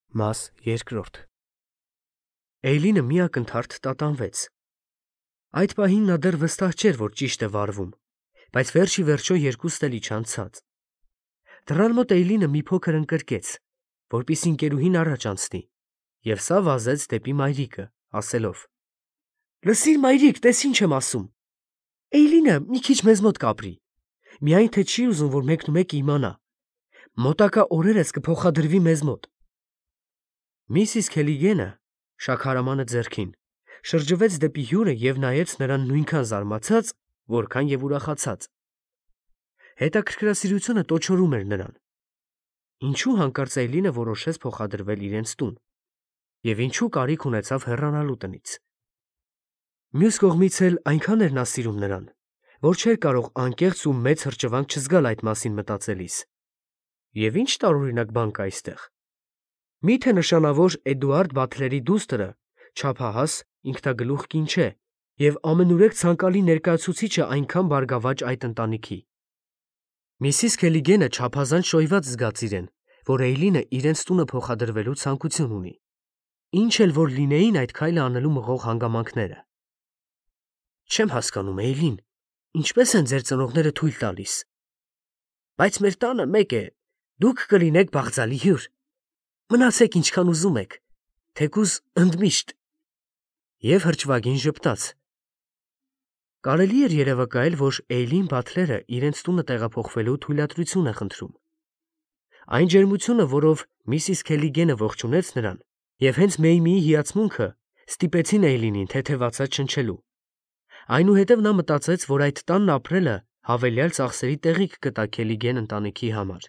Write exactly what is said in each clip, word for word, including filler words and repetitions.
Մաս երկրորդ Էյլինը մի ակնթարթ տատանվեց։ Այդ պահին նա դեռ վստահ չէր, որ ճիշտ է վարվում, բայց վերջ ի վերջո երկուսն էլ իջան ցած։ Դռան մոտ Էյլինը մի փոքր ընկրկեց, որպեսզի ընկերուհին առաջ անցնի, և սա վազեց դեպի մայրիկը, ասելով. «Լսիր, մայրիկ, տես ինչ եմ ասում։ Էյլինը մի քիչ մեզ մոտ կապրի, միայն թե չի ուզում, որ մեկնումեկը իմանա։ Մոտակա օրերս կփոխադրվի մեզ մոտ»։ Միսիս Քելիգենը, շաքարամանը ձեռքին, շրջվեց դեպի հյուրը և նայեց նրան նույնքան զարմացած, որքան և ուրախացած։ Հետաքրքրասիրությունը տոչորում էր նրան։ Ինչու հանկարծ Էյլինը որոշեց փոխադրվել իրենց տուն, և ինչու կարիք ունեցավ հեռանալու տնից։ Մյուս կողմից էլ այնքան էր նա սիրում նրան, որ չէր կարող անկեղծ ու մեծ հրճվանք չզգալ այդ մասին մտածելիս։ Եվ ինչ տարօրինակ բան կա այստեղ։ Մի՞թե նշանավոր Էդուարդ Բաթլերի դուստրը չափահաս, ինքնագլուխ կին չէ, և ամենուրեք ցանկալի ներկայացուցիչը այնքան բարգավաճ այդ ընտանիքի։ Միսիս Քելիգենը չափազանց շոյված զգաց իրեն, որ Էյլինը իրենց տունը փոխադրվելու ցանկություն ունի, ինչ էլ որ լինեին այդ քայլը անելու մղող հանգամանքները։ Չեմ հասկանում, Էյլին, ինչպես են ձեր ծնողները թույլ տալիս։ Բայց մեր տանը մեկ է, դուք կլինեք բաղձալի հյուր։ Մնացեք ինչքան ուզում եք, թեկուզ ընդմիշտ։ Եվ հրճվագին ժպտաց։ Կարելի էր երևակայել, որ Էյլին Բաթլերը իրենց տունը տեղափոխվելու թույլատրություն է խնդրում։ Այն ջերմությունը, որով միսիս Քելիգենը ողջունեց նրան, և հենց Մեյմիի հիացմունքը ստիպեցին Էյլինին թեթևացած շնչելու։ Այնուհետև նա մտածեց, որ այդ տանն ապրելը հավելյալ ծախսերի տեղիք կտա Քելիգեն ընտանիքի համար։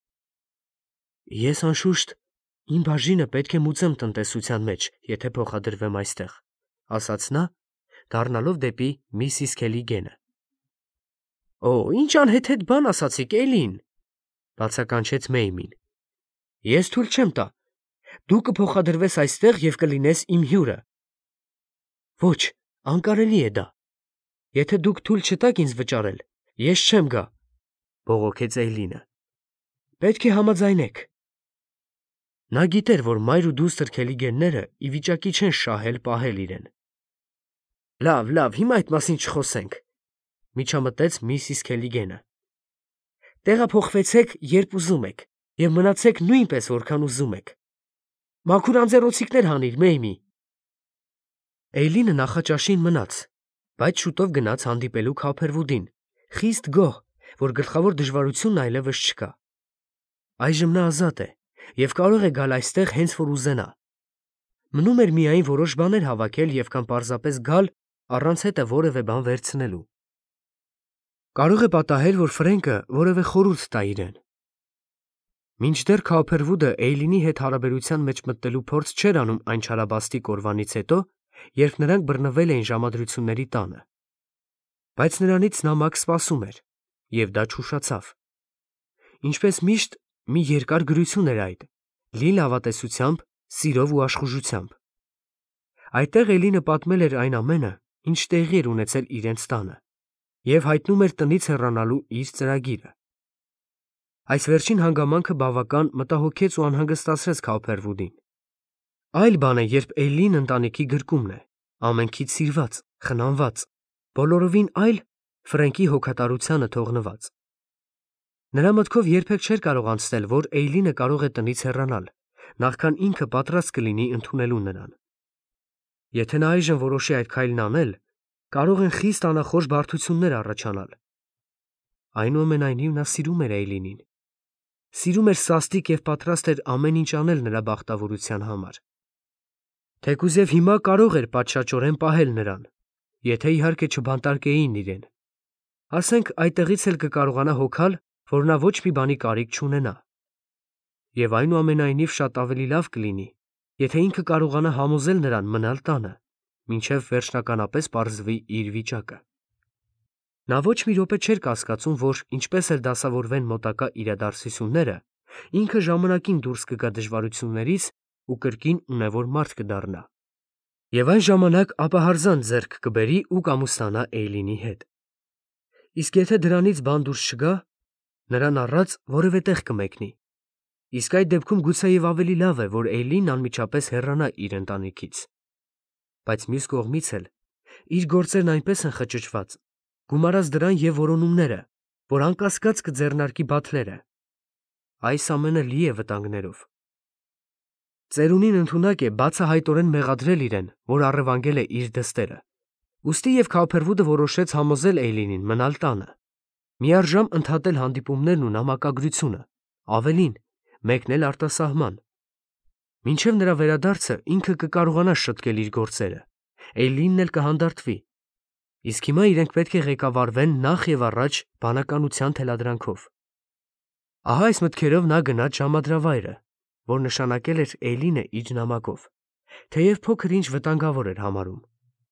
Ես անշուշտ իմ բաժինը պետք է մուծեմ տնտեսության մեջ, եթե փոխադրվեմ այստեղ, ասաց նա, դառնալով դեպի միսիս Քելիգենը։ Օ, ինչ անհեթեթ բան ասացիք, Էյլին, բացականչեց Մեյմին։ Ես թույլ չեմ տա։ Դու կփոխադրվես այստեղ և կլինես իմ հյուրը։ Ոչ, անկարելի է դա։ Եթե դուք թույլ չտաք ինձ վճարել, ես չեմ գա, բողոքեց Էյլինը։ Պետք է համաձայնեք։ Նա գիտեր, որ մայր ու դուստր Քելիգենները ի վիճակի չեն շահել֊պահել իրեն։ Լավ, լավ, հիմա այդ մասին չխոսենք, միջամտեց միսիս Քելիգենը։ Տեղափոխվեցեք, երբ ուզում եք, և մնացեք նույնպես, որքան ուզում եք։ Մաքուր անձեռոցիկներ հանիր, Մեյմի։ Էյլինը նախաճաշին մնաց, բայց շուտով գնաց հանդիպելու Քափերվուդին, խիստ գոհ, որ գլխավոր դժվարությունն այլևս չկա։ Այժմ նա ազատ է և կարող է գալ այստեղ հենց որ ուզենա։ Մնում էր միայն որոշ բաներ հավաքել և կամ պարզապես գալ առանց հետը որևէ բան վերցնելու։ Կարող է պատահել, որ Ֆրենկը որևէ խորհուրդ տա իրեն։ Մինչդեռ Քափերվուդը Էյլինի հետ հարաբերության մեջ մտնելու փորձ չէր անում այն չարաբաստիկ օրվանից հետո, երբ նրանք բռնվել էին ժամադրությունների տանը։ Բայց նրանից նամակ սպասում էր, և դա չուշացավ։ Ինչպես միշտ, մի երկար գրություն էր այդ, լի լավատեսությամբ, սիրով ու աշխուժությամբ։ Այդտեղ Էյլինը պատմել էր այն ամենը, ինչ տեղի էր ունեցել իրենց տանը, և հայտնում էր տնից հեռանալու իր ծրագիրը։ Այս վերջին հանգամանքը բավական մտահոգեց ու անհանգստացրեց Քափերվուդին։ Այլ բան է, երբ Էյլին ընտանիքի գրկումն է, ամենքից սիրված, խնամված, բոլորովին այլ Ֆրենկի հոգատարությանը թողնված։ Նրա մտքով երբեք չէր կարող անցնել, որ Էյլինը կարող է տնից հեռանալ, նախքան ինքը պատրաստ կլինի ընդունելու նրան։ Եթե նա այժմ որոշի այդ քայլն անել, կարող են խիստ անախորժ բարդություններ առաջանալ։ Այնուամենայնիվ նա սիրում էր Էյլինին։ Սիրում էր սաստիկ և պատրաստ էր ամեն ինչ անել նրա բախտավորության համար։ Թեկուզև հիմա կարող էր պատշաճորեն պահել նրան, եթե իհարկե չբանտարկեին իրեն։ Ասենք այդտեղից էլ կկարողանա հոգալ, որ նա ոչ մի բանի կարիք չունենա։ Եվ այնուամենայնիվ շատ ավելի լավ կլինի, եթե ինքը կարողանա համոզել նրան մնալ տանը, մինչև վերջնականապես պարզվի իր վիճակը։ Նա ոչ մի րոպե չէր կասկածում, որ ինչպես էլ դասավորվեն մոտակա իրադարձությունները, ինքը ժամանակին դուրս կգա դժվարություններից ու կրկին ունևոր մարդ կդառնա։ Եվ այն ժամանակ ապահարզան ձեռք կբերի ու կամուսնանա Էյլինի հետ։ Իսկ եթե դրանից բան դուրս չգա, նրան առած որևէ տեղ կմեկնի, Իսկ այդ դեպքում գուցեև ավելի լավ է, որ Էյլին անմիջապես հեռանա իր ընտանիքից։ Բայց մյուս կողմից էլ իր գործերն այնպես են խճճված, գումարած դրան և որոնումները, որ անկասկած կձեռնարկի Բաթլերը։ Այս ամենը լի է վտանգներով։ Ծերունին ընդունակ է բացահայտորեն մեղադրել իրեն, որ առևանգել է իր դստերը։ Ուստի և Քավփերվուդը որոշեց համոզել Էյլինին մնալ տանը, միառժամ ընդհատել հանդիպումներն ու նամակագրությունը, ավելին, մեկնել արտասահման։ Մինչև նրա վերադարձը ինքը կկարողանա շտկել իր գործերը, Էյլինն էլ կհանդարտվի։ Իսկ հիմա իրենք պետք է ղեկավարվեն նախ և առաջ բանականության թելադրանքով։ Ահա այս մտքերով նա գնաց ժամադրավայրը, որ նշանակել էր Էյլինը իր նամակով, թեև փոքր ինչ վտանգավոր էր համարում։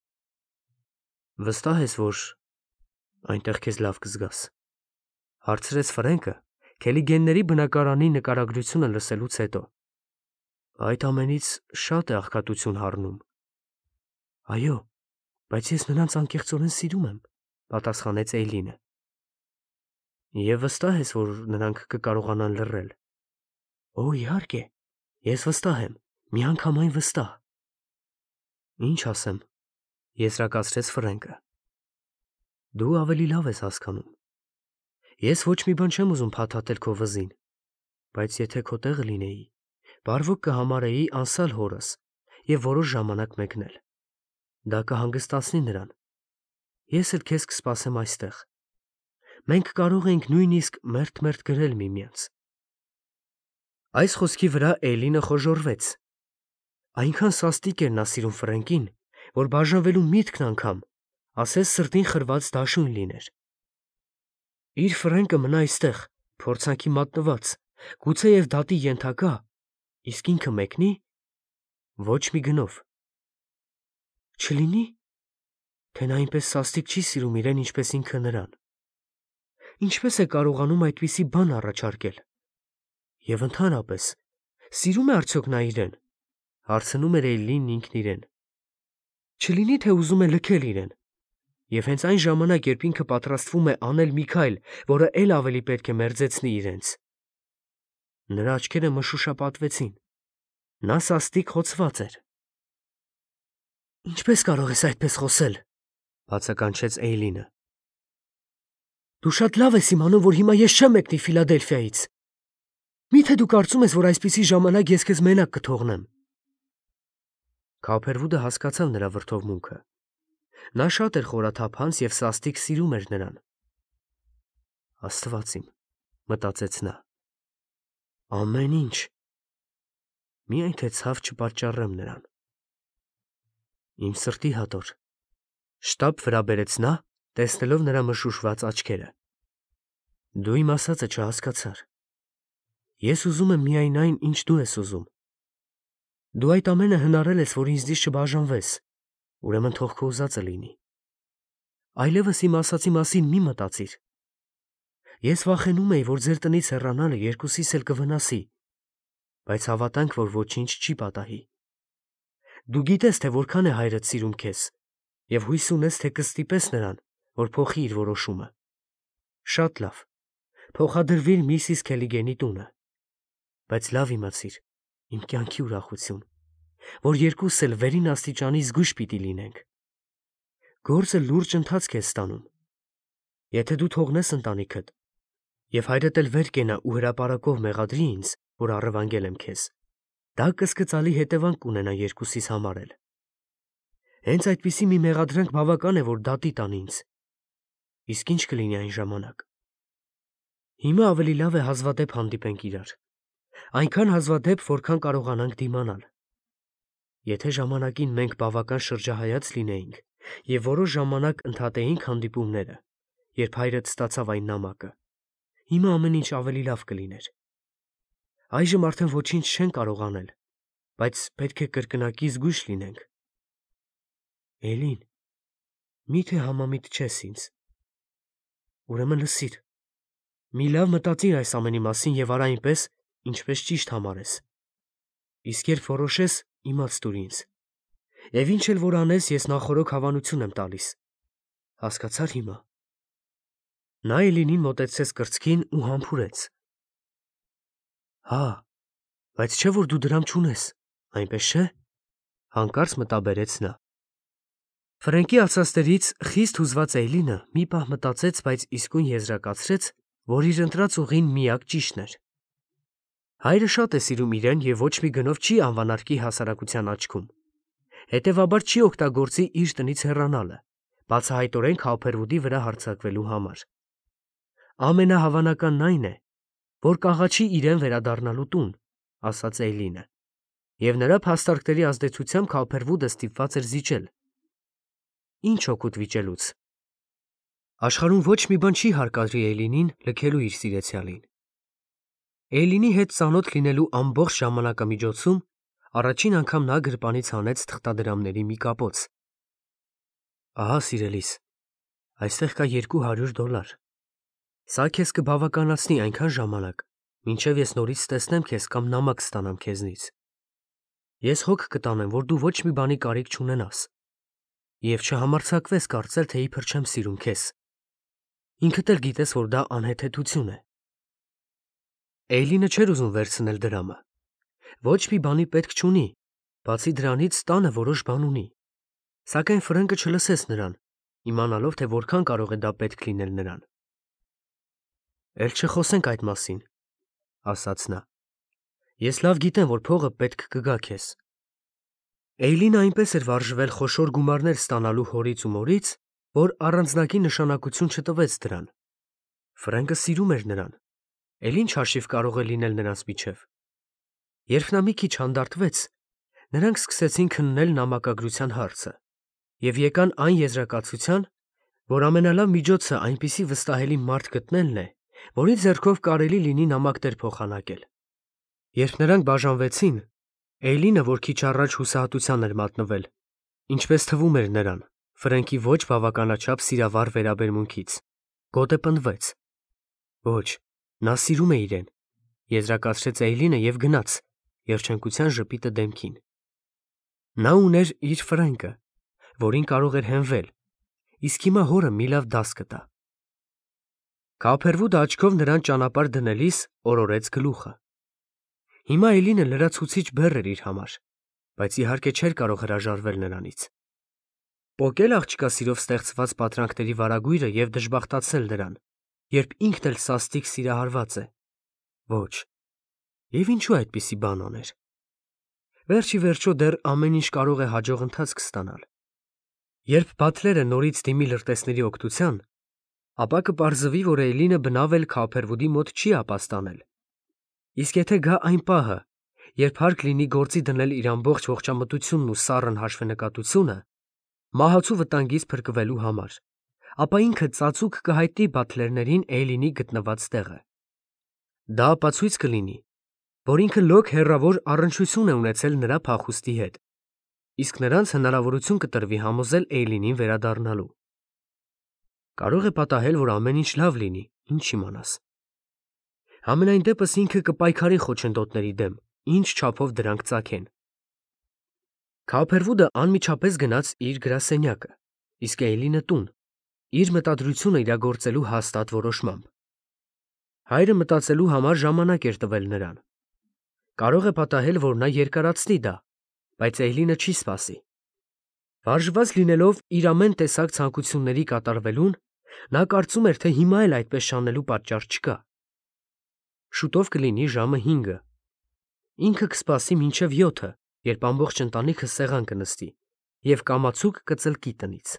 Վստահ ես, որ այնտեղ քեզ լավ կզգաս, հարցրեց Ֆրենկը Քելիգենների բնակարանի նկարագրությունը լսելուց հետո։ Այդ ամենից շատ է աղքատություն հառնում։ Այո, բայց ես նրանց անկեղծորեն սիրում եմ, պատասխանեց Էյլինը։ Եվ վստահ ես, որ նրանք կկարողանան լռել։ Օ, իհարկե, ես վստահ եմ, միանգամայն վստահ։ Ինչ ասեմ, եզրակացրեց Ֆրենկը։ Դու ավելի լավ ես հասկանում։ Ես ոչ մի բան չեմ ուզում փաթաթել քո վզին, բայց եթե քո տեղը լինեի, բարվոք կհամարեի անսալ հորս և որոշ ժամանակ մեկնել։ Դա կհանգստացնի նրան։ Ես էլ քեզ կսպասեմ այստեղ։ Մենք կարող ենք նույնիսկ մերթ-մերթ գրել միմյանց։ Այս խոսքի վրա Էյլինը խոժոռվեց։ Այնքան սաստիկ էր նա սիրում Ֆրենկին, որ բաժանվելու միտքն անգամ, ասես սրտին խրված դաշույն լիներ։ Իր Ֆրենկը մնա այստեղ, փորձանքի մատնված, գուցեև դատի ենթակա, իսկ ինքը մեկնի։ Ոչ մի գնով։ Չլինի, թե նա այնպես սաստիկ չի սիրում իրեն, ինչպես ինքը նրան։ Ինչպես է կարողանում այդպիսի բան առաջարկել։ Եվ ընդհանրապես, սիրում է արդյոք նա իրեն, հարցնում էր Էյլինն ինքն իրեն։ Չլինի, թե ուզում է լքել իրեն։ Եվ հենց այն ժամանակ, երբ ինքը պատրաստվում է անել մի քայլ, որը էլ ավելի պետք է մերձեցնի իրենց։ Նրա աչքերը մշուշապատվեցին։ Նա սաստիկ խոցված էր։ Ինչպես կարող ես այդպես խոսել, բացականչեց Էյլինը։ Դու շատ լավ ես իմանում, որ հիմա ես չեմ մեկնի Ֆիլադելֆիայից։ Միթե դու կարծում ես, որ այսպիսի ժամանակ ես քեզ մենակ կթողնեմ։ Քավփերվուդը հասկացավ նրա վրդովմունքը։ Նա շատ էր խորաթափանց և սաստիկ սիրում էր նրան։ Աստված իմ, մտածեց նա։ Ամեն ինչ։ Միայն թե ցավ չպատճառեմ նրան։ Իմ սրտի հատոր, շտապ վրա բերեց նա, տեսնելով նրա մշուշված աչքերը։ Դու իմ ասածը չհասկացար։ Ես ուզում եմ միայն այն, ինչ դու ես ուզում։ Դու այդ ամենը հնարել ես, որ ինձնից չբաժանվես, ուրեմն թող քո ուզածը լինի։ Այլևս իմ ասածի մասին մի մտածիր։ Ես վախենում էի, որ ձեր տնից հեռանալը երկուսիս էլ կվնասի, բայց հավատանք, որ ոչինչ չի պատահի։ Դու գիտես, թե որքան է հայրդ սիրում քեզ, և հույս ունես, թե կստիպես նրան, որ փոխի իր որոշումը։ Շատ լավ, փոխադրվիր միսիս Քելիգենի տունը, բայց լավ իմացիր, իմ կյանքի ուրախություն, որ երկուսս էլ վերին աստիճանի զգույշ պիտի լինենք։ Գործը լուրջ ընթացք է ստանում։ Եթե դու թողնես ընտանիքդ, և հայրդ էլ վեր կենա ու հրապարակով մեղադրի ինձ, որ առևանգել եմ քեզ, դա կսկծալի հետևանք կունենա երկուսիս համար էլ։ Հենց այդպիսի մի մեղադրանք բավական է, որ դատի տան ինձ։ Իսկ ինչ կլինի այն ժամանակ։ Հիմա ավելի լավ է հազվադեպ հանդիպենք իրար, այնքան հազվադեպ, որքան կարողանանք դիմանալ։ Եթե ժամանակին մենք բավական շրջահայաց լինեինք և որոշ ժամանակ ընդհատեինք հանդիպումները, երբ հայրդ ստացավ այն նամակը, հիմա ամեն ինչ ավելի լավ կլիներ։ Այժմ արդեն ոչինչ չեն կարող անել, բայց պետք է կրկնակի զգույշ լինենք։ Էլին, մի՞թե համամիտ չես ինձ։ Ուրեմն լսիր։ Մի լավ մտածիր այս ամենի մասին և արա այնպես, ինչպես ճիշտ համարես։ Իսկ երբ որոշես, իմաց տուր ինձ։ Եվ ինչ էլ որ անես, ես նախօրոք հավանություն եմ տալիս։ Հասկացա՞ր հիմա։ Նա Էլինին մոտեցրեց կրծքին ու համբուրեց։ Հա, Բայց չէ որ դու դրամ չունես, այնպես չէ։ Հանկարծ մտաբերեց նա։ Ֆրենկի ասածներից խիստ հուզված Էյլինը մի պահ մտածեց, բայց իսկույն եզրակացրեց, որ իր ընտրած ուղին միակ ճիշտն էր։ Հայրը շատ է սիրում իրեն և ոչ մի գնով չի անվանարկի հասարակության աչքում։ Հետևաբար չի օգտագործի իր տնից հեռանալը, բացահայտորեն Քափերվուդի վրա հարձակվելու համար։ Ամենահավանականն այն է, որ կաղաչի իրեն վերադառնալու տուն, ասաց Էյլինը, և նրա փաստարկների ազդեցությամբ Քափերվուդը ստիպված էր զիջել։ Ինչ օգուտ վիճելուց։ Աշխարհում ոչ մի բան չի հարկադրի Էյլինին լքելու իր սիրեցյալին։ Էյլինի հետ ծանոթ լինելու ամբողջ ժամանակամիջոցում առաջին անգամ նա գրպանից հանեց թղթադրամների մի կապոց։ Ահա, սիրելիս, այստեղ կա երկու հարյուր դոլար։ Սա քեզ կբավականացնի այնքան ժամանակ, մինչև ես նորից տեսնեմ քեզ կամ նամակ ստանամ քեզնից։ Ես հոգ կտանեմ, որ դու ոչ մի բանի կարիք չունենաս, և չհամարձակվես կարծել, թե իբր չեմ սիրում քեզ։ Ինքդ էլ գիտես, որ դա անհեթեթություն է։ Էյլինը չէր ուզում վերցնել դրամը։ Ոչ մի բանի պետք չունի, բացի դրանից տանը որոշ բան ունի։ Սակայն Ֆրենկը չլսեց նրան, իմանալով, թե որքան կարող է դա պետք լինել նրան։ Էլ չխոսենք այդ մասին, ասաց նա։ Ես լավ գիտեմ, որ փողը պետք կգա քեզ։ Էյլինը այնպես էր վարժվել խոշոր գումարներ ստանալու հորից ու մորից, որ առանձնակի նշանակություն չտվեց դրան։ Ֆրենկը սիրում էր նրան, էլ ինչ հաշիվ կարող է լինել նրանց միջև։ Երբ նա մի քիչ հանդարտվեց, նրանք սկսեցին քննել նամակագրության հարցը և եկան այն եզրակացության, որ ամենալավ միջոցը այնպիսի վստահելի մարդ գտնելն է, որի ձեռքով կարելի լինի նամակներ փոխանակել։ Երբ նրանք բաժանվեցին, Էյլինը, որ քիչ առաջ հուսահատության էր մատնվել, ինչպես թվում էր նրան, Ֆրենկի ոչ բավականաչափ սիրավառ վերաբերմունքից, գոտե պնդվեց։ Ոչ, նա սիրում է իրեն, եզրակացրեց Էյլինը և գնաց, երջանկության ժպիտը դեմքին։ Նա ուներ իր Ֆրենկը, որին կարող էր հենվել, իսկ հիմա հորը մի լավ դաս կտա։ Քափերվուդը աչքով նրան ճանապարհ դնելիս օրորեց գլուխը։ Հիմա Էյլինը լրացուցիչ բեռ էր իր համար, բայց իհարկե չէր կարող հրաժարվել նրանից։ Պոկել աղջկա սիրով ստեղծված պատրանքների վարագույրը և դժբախտացնել նրան, երբ ինքն էլ սաստիկ սիրահարված է։ Ոչ։ Եվ ինչու այդպիսի բան աներ։ Վերջ ի վերջո դեռ ամեն ինչ կարող է հաջող ընթացք ստանալ։ Երբ Բաթլերը նորից դիմի լրտեսների օգնության, ապա կպարզվի, որ Էյլինը բնավ էլ Քափերվուդի մոտ չի ապաստանել։ Իսկ եթե գա այն պահը, երբ հարկ լինի գործի դնել իր ամբողջ ողջամտությունն ու սառն հաշվենկատությունը, մահացու վտանգից փրկվելու համար, ապա ինքը ծածուկ կհայտնի Բաթլերներին Էյլինի գտնված տեղը։ Դա ապացույց կլինի, որ ինքը լոկ հեռավոր առնչություն է ունեցել նրա փախուստի հետ, իսկ նրանց հնարավորություն կտրվի համոզել Էյլինին վերադառնալու։ Կարող է պատահել, որ ամեն ինչ լավ լինի, ինչ իմանաս։ Համենայն դեպս ինքը կպայքարի խոչընդոտների դեմ, ինչ չափով դրանք ծագեն։ Քափերվուդը անմիջապես գնաց իր գրասենյակը, իսկ Էյլինը տուն, իր մտադրությունը իրագործելու հաստատ որոշմամբ։ Հայրը մտածելու համար ժամանակ էր տվել նրան։ Կարող է պատահել, որ նա երկարացնի դա, բայց Էյլինը չի սպասի։ Վարժված լինելով իր ամեն տեսակ ցանկությունների կատարվելուն, նա կարծում էր, թե հիմա էլ այդպես շանելու պատճառ չկա։ Շուտով կլինի ժամը հինգը։ Ինքը կսպասի մինչև յոթը, երբ ամբողջ ընտանիքը սեղան կնստի, և կամացուկ կծլկի տնից։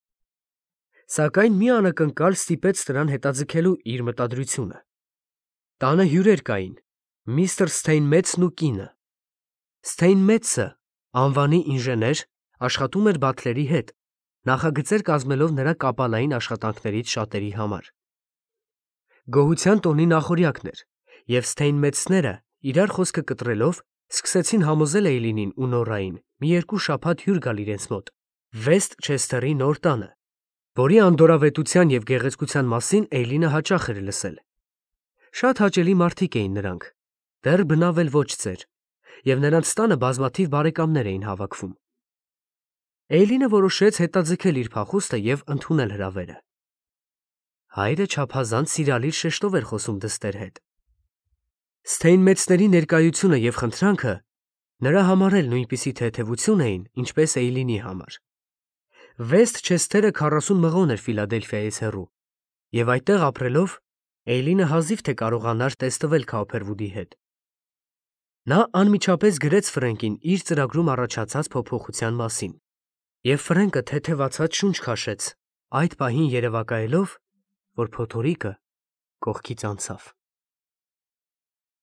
Սակայն մի անակնկալ ստիպեց նրան հետաձգելու իր մտադրությունը։ Տանը հյուրեր կային, միստր Սթեյնմեթսն ու կինը։ Սթեյնմեթսը, անվանի ինժեներ, աշխատում էր Բաթլերի հետ, նախագծեր կազմելով նրա կապալային աշխատանքներից շատերի համար։ Գոհության տոնի նախօրյակն էր, և Սթեյնմեթսները, իրար խոսքը կտրելով, սկսեցին համոզել Էյլինին ու Նորային մի երկու շաբաթ հյուր գալ իրենց մոտ, Վեսթ Չեսթերի նոր տանը, որի անդորրավետության և գեղեցկության մասին Էյլինը հաճախ էր լսել։ Շատ հաճելի մարդիկ էին նրանք, դեռ բնավ էլ ոչ ծեր, և նրանց տանը բազմաթիվ բարեկամներ էին հավաքվում։ Էյլինը որոշեց հետաձգել իր փախուստը և ընդունել հրավերը։ Հայրը չափազանց սիրալիր շեշտով էր խոսում դստեր հետ։ Սթեյնմեթսների ներկայությունը և խնդրանքը նրա համար էլ նույնպիսի թեթևություն էին, ինչպես Էյլինի համար։ Վեստ Չեսթերը քառասուն մղոն էր Ֆիլադելֆիայից հեռու, և այդտեղ ապրելով Էյլինը հազիվ թե կարողանար տեստվել Քաուփերվուդի հետ։ Նա անմիջապես գրեց Ֆրենկին իր ծրագրում առաջացած փոփոխության մասին, և Ֆրենկը թեթևացած շունչ քաշեց, այդ պահին երևակայելով, որ փոթորիկը կողքից անցավ։